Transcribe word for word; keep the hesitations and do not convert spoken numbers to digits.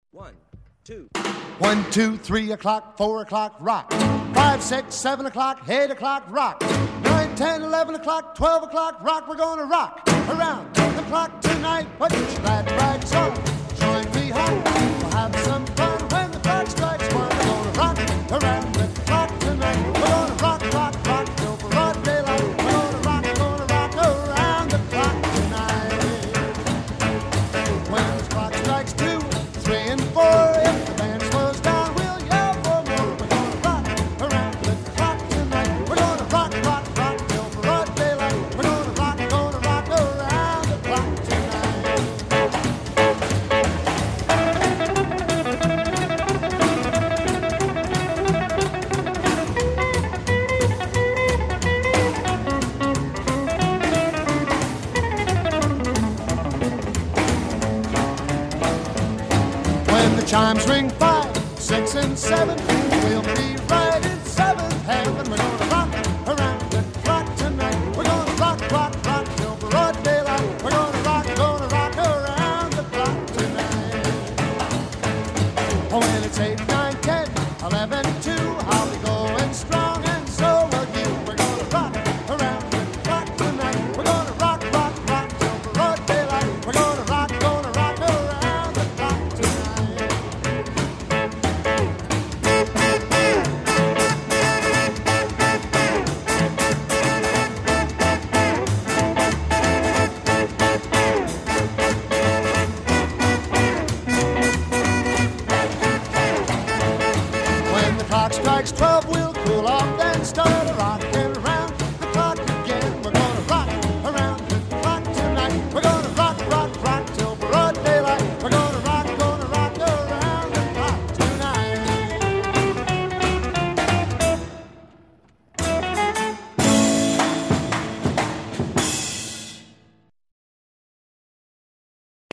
One, two. One, two, three o'clock, four o'clock, rock. Five, six, seven o'clock, eight o'clock, rock. Nine, ten, eleven o'clock, twelve o'clock, rock. We're gonna rock around the clock tonight. Put your glad rags on, join me home. We'll have some fun when the clock strikes one. We're gonna rock around the clock tonight. We're gonna rock, rock, rock till broad daylight. We're gonna rock, gonna rock around the clock tonight. When the clock strikes two, three and four, if the band slows down, we'll yell for more. We're gonna rock around the clock tonight. We're gonna rock, rock, rock till broad daylight. We're gonna rock, gonna rock around the clock tonight. When the chimes ring five, six, and seven, we'll be right in seventh heaven. We're gonna rock around the clock tonight. We're gonna rock, rock, rock till broad daylight. We're gonna rock, gonna rock around the clock tonight. Oh, when it's eight, nine, ten, eleven,